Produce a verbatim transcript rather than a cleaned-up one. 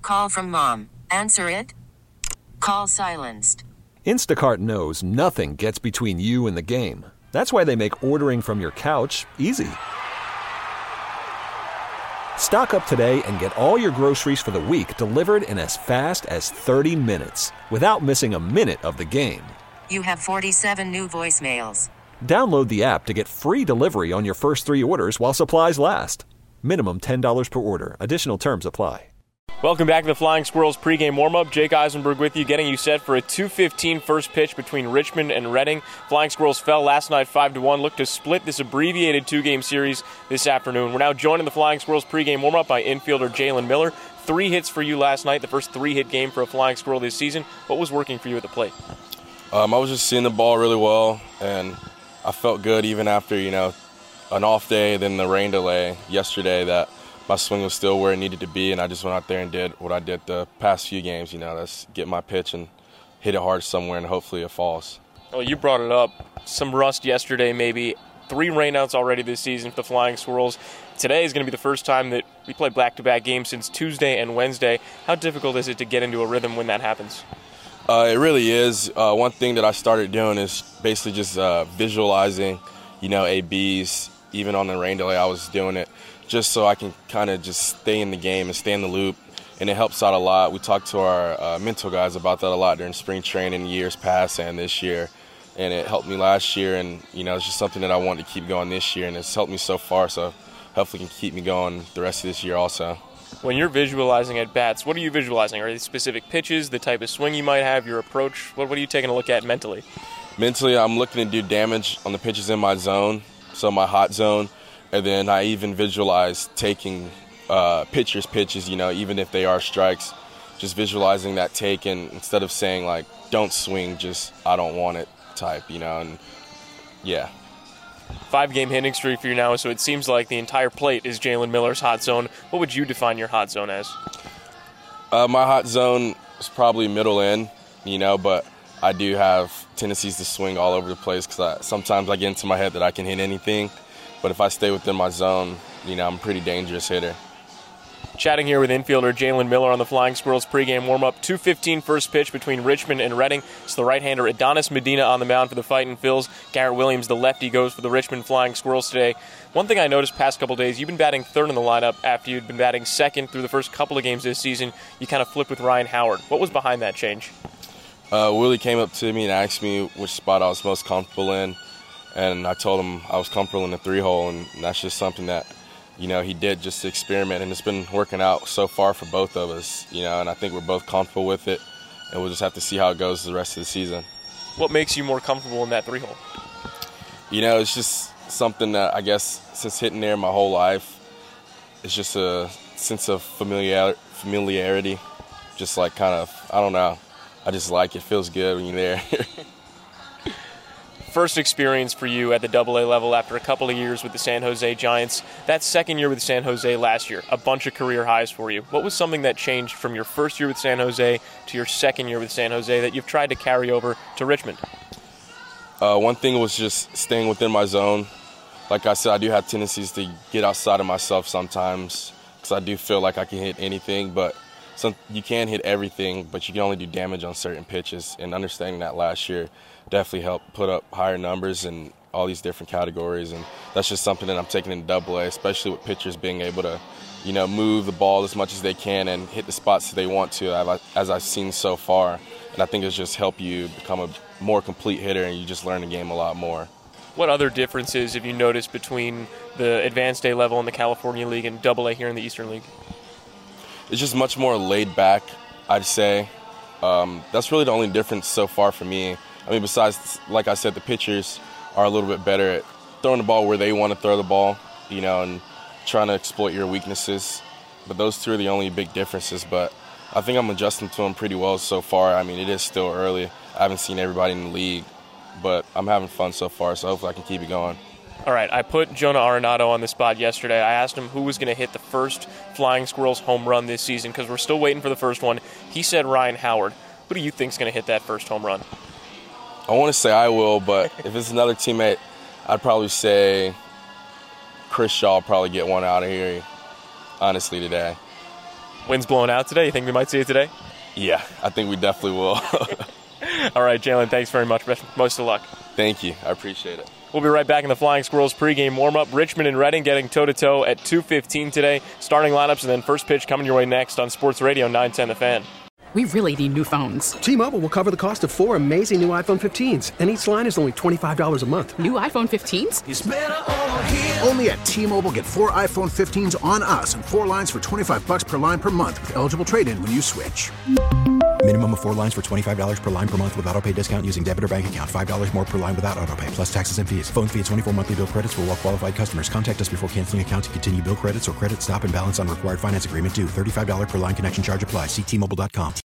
Call from mom. Answer it. Call silenced. Instacart knows nothing gets between you and the game. That's why they make ordering from your couch easy. Stock up today and get all your groceries for the week delivered in as fast as thirty minutes without missing a minute of the game. You have forty-seven new voicemails. Download the app to get free delivery on your first three orders while supplies last. Minimum ten dollars per order. Additional terms apply. Welcome back to the Flying Squirrels pregame warm-up. Jake Eisenberg with you, getting you set for a two fifteen first pitch between Richmond and Reading. Flying Squirrels fell last night five to one. Look to split this abbreviated two-game series this afternoon. We're now joined in the Flying Squirrels pregame warm-up by infielder Jalen Miller. Three hits for you last night, the first three-hit game for a Flying Squirrel this season. What was working for you at the plate? Um, I was just seeing the ball really well, and I felt good even after, you know, an off day, then the rain delay yesterday, that my swing was still where it needed to be, and I just went out there and did what I did the past few games. You know, that's get my pitch and hit it hard somewhere, and hopefully it falls. Well, you brought it up. Some rust yesterday, maybe. Three rainouts already this season for the Flying Squirrels. Today is going to be the first time that we play back-to-back games since Tuesday and Wednesday. How difficult is it to get into a rhythm when that happens? Uh, it really is. Uh, one thing that I started doing is basically just uh, visualizing, you know, A Bs. Even on the rain delay, I was doing it just so I can kind of just stay in the game and stay in the loop, and it helps out a lot. We talked to our uh, mental guys about that a lot during spring training years past and this year, and it helped me last year, and you know, it's just something that I want to keep going this year, and it's helped me so far, so hopefully can keep me going the rest of this year also. When you're visualizing at bats, what are you visualizing? Are they specific pitches, the type of swing you might have, your approach? What, what are you taking a look at mentally? Mentally, I'm looking to do damage on the pitches in my zone, so my hot zone. And then I even visualize taking uh, pitchers' pitches, you know, even if they are strikes, just visualizing that take, and instead of saying, like, don't swing, just I don't want it type, you know, and yeah. Five-game hitting streak for you now, so it seems like the entire plate is Jalen Miller's hot zone. What would you define your hot zone as? Uh, my hot zone is probably middle in, you know, but I do have tendencies to swing all over the place because sometimes I get into my head that I can hit anything. But if I stay within my zone, you know, I'm a pretty dangerous hitter. Chatting here with infielder Jalen Miller on the Flying Squirrels pregame warm-up. two fifteen first pitch between Richmond and Reading. It's the right-hander Adonis Medina on the mound for the Fightin' Phils. Garrett Williams, the lefty, goes for the Richmond Flying Squirrels today. One thing I noticed past couple days, you've been batting third in the lineup after you'd been batting second through the first couple of games this season. You kind of flipped with Ryan Howard. What was behind that change? Uh, Willie came up to me and asked me which spot I was most comfortable in. And I told him I was comfortable in the three-hole, and that's just something that, you know, he did just to experiment, and it's been working out so far for both of us, you know, and I think we're both comfortable with it, and we'll just have to see how it goes the rest of the season. What makes you more comfortable in that three-hole? You know, it's just something that I guess since hitting there my whole life, it's just a sense of familiar familiarity, just like kind of, I don't know, I just like it. It feels good when you're there. First experience for you at the double A level after a couple of years with the San Jose Giants. That second year with San Jose last year, a bunch of career highs for you. What was something that changed from your first year with San Jose to your second year with San Jose that you've tried to carry over to Richmond? Uh, one thing was just staying within my zone. Like I said, I do have tendencies to get outside of myself sometimes because I do feel like I can hit anything, but some, you can hit everything, but you can only do damage on certain pitches. And understanding that last year definitely helped put up higher numbers in all these different categories, and that's just something that I'm taking in double A, especially with pitchers being able to, you know, move the ball as much as they can and hit the spots that they want to, as I've seen so far. And I think it's just helped you become a more complete hitter, and you just learn the game a lot more. What other differences have you noticed between the Advanced A level in the California League and double A here in the Eastern League? It's just much more laid back, I'd say. Um, that's really the only difference so far for me. I mean, besides, like I said, the pitchers are a little bit better at throwing the ball where they want to throw the ball, you know, and trying to exploit your weaknesses. But those two are the only big differences. But I think I'm adjusting to them pretty well so far. I mean, it is still early. I haven't seen everybody in the league, but I'm having fun so far, so hopefully I can keep it going. All right, I put Jonah Arenado on the spot yesterday. I asked him who was going to hit the first Flying Squirrels home run this season because we're still waiting for the first one. He said Ryan Howard. Who do you think is going to hit that first home run? I want to say I will, but if it's another teammate, I'd probably say Chris Shaw will probably get one out of here, honestly, today. Wind's blowing out today. You think we might see it today? Yeah, I think we definitely will. All right, Jalen, thanks very much. Most of luck. Thank you. I appreciate it. We'll be right back in the Flying Squirrels pregame warm-up. Richmond and Reading getting toe-to-toe at two fifteen today. Starting lineups and then first pitch coming your way next on Sports Radio nine ten The Fan. We really need new phones. T-Mobile will cover the cost of four amazing new iPhone fifteens, and each line is only twenty-five dollars a month. New iPhone fifteens? It's better over here. Only at T-Mobile, get four iPhone fifteens on us and four lines for twenty-five dollars per line per month with eligible trade-in when you switch. Minimum of four lines for twenty-five dollars per line per month with autopay discount using debit or bank account. five dollars more per line without autopay, plus taxes and fees. Phone fee at twenty-four monthly bill credits for well-qualified customers. Contact us before canceling account to continue bill credits or credit stop and balance on required finance agreement due. thirty-five dollars per line connection charge applies. See T Mobile dot com.